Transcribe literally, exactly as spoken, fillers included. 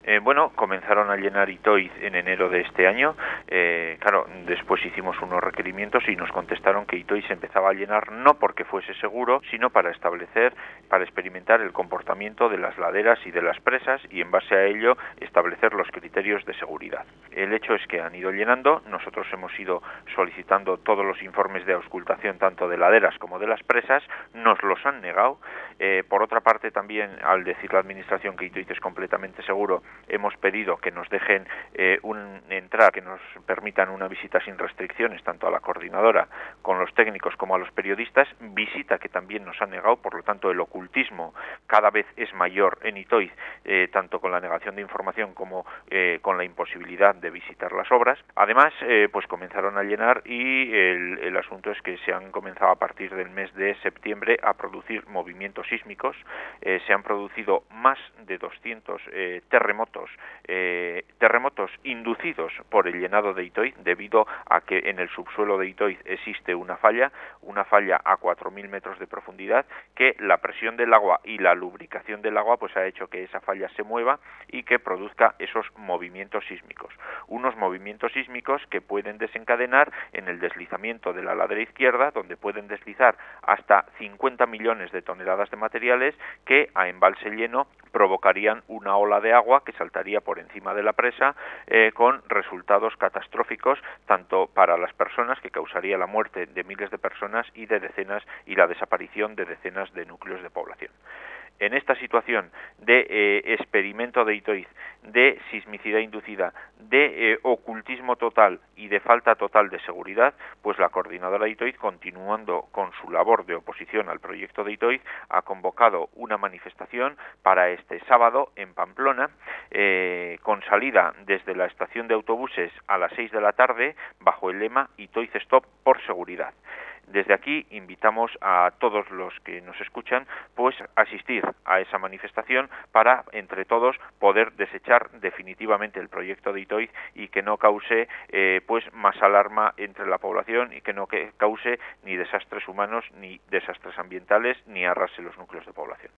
Eh, bueno, comenzaron a llenar Itoiz en enero de este año. Eh, claro, después hicimos unos requerimientos y nos contestaron que Itoiz se empezaba a llenar no porque fuese seguro, sino para establecer, para experimentar el comportamiento de las laderas y de las presas y en base a ello establecer los criterios de seguridad. El hecho es que han ido llenando, nosotros hemos ido solicitando todos los informes de auscultación tanto de laderas como de las presas, nos los han negado. Eh, por otra parte también, al decir la administración que Itoiz es completamente seguro, hemos pedido que nos dejen eh, un, entrar, que nos permitan una visita sin restricciones tanto a la coordinadora con los técnicos como a los periodistas, visita que también nos han negado, por lo tanto el ocultismo cada vez es mayor en Itoiz, eh, tanto con la negación de información como eh, con la imposibilidad de visitar las obras. Además, eh, pues comenzaron a llenar y el, el asunto es que se han comenzado a partir del mes de septiembre a producir movimientos sísmicos, eh, se han producido más de doscientos eh, terremotos, eh, terremotos inducidos por el llenado de Itoiz, debido a que en el subsuelo de Itoiz existe una falla, una falla a cuatro mil metros de profundidad, que la presión del agua y la lubricación del agua pues ha hecho que esa falla se mueva y que produzca esos movimientos sísmicos. Unos movimientos sísmicos que pueden desencadenar en el deslizamiento de la ladera izquierda, donde pueden deslizar hasta cincuenta millones de toneladas de materiales que a embalse lleno provocarían una ola de agua que saltaría por encima de la presa eh, con resultados catastróficos tanto para las personas, que causaría la muerte de miles de personas y de decenas y la desaparición de decenas de núcleos de población. En esta situación de eh, experimento de Itoiz, de sismicidad inducida, de eh, ocultismo total y de falta total de seguridad, pues la coordinadora de Itoiz, continuando con su labor de oposición al proyecto de Itoiz, ha convocado una manifestación para este sábado en Pamplona, eh, con salida desde la estación de autobuses a las seis de la tarde, bajo el lema Itoiz Stop por seguridad. Desde aquí invitamos a todos los que nos escuchan pues a asistir a esa manifestación para entre todos poder desechar definitivamente el proyecto de Itoiz y que no cause eh, pues más alarma entre la población y que no que cause ni desastres humanos ni desastres ambientales ni arrase los núcleos de población.